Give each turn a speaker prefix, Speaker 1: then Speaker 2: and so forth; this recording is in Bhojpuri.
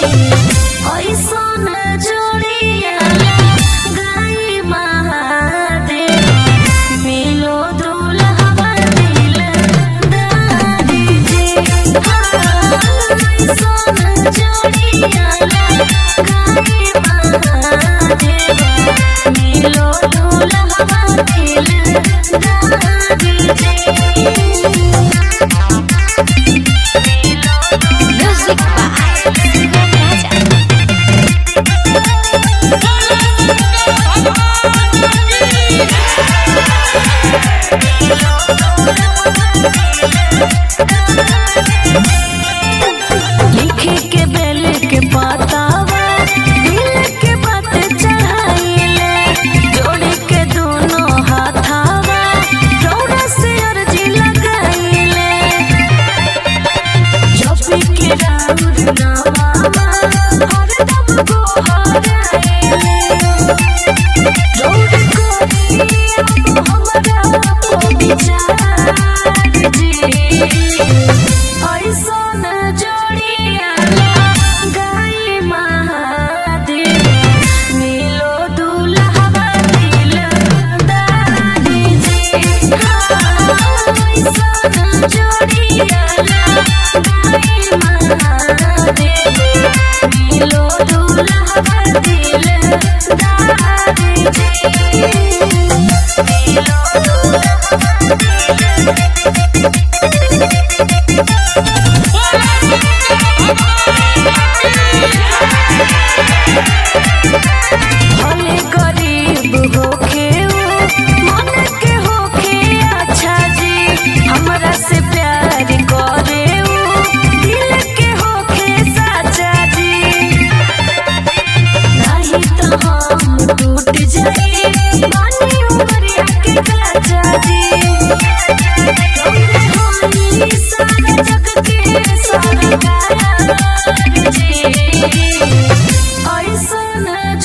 Speaker 1: ऐसन जोड़िया गाई महादेव मिलो दुल्हवा दिलदारी जी। ऐसन जोड़िया गाई महादेव मिलो दुल्हवा दिलदारी जी। Music by Sugam Raja. लिखे के बेल के पातावा दिल के बात चढ़ाइले जोड़ के दोनों हाथावा रौरा से अर्जी लगाइले जब के राउर नामा हरदम को हराइले जोड़ कोरी अब हमरा को विचार जी। ऐसन जोड़िया गाई महादेव मिलो दुल्हवा दिलदारी जी। ऐसन जोड़िया गाई महादेव मिलो दुल्हवा दिलदारी जी। मिलो भले गरीब होखे मन के होखे अच्छा जी हमरा से प्यार करे दिल के होखे साचा जी। नहीं तो हम टूट जाई बानी उमरिया के काचा जी। होई सारा जग के सरकार जी। ऐसन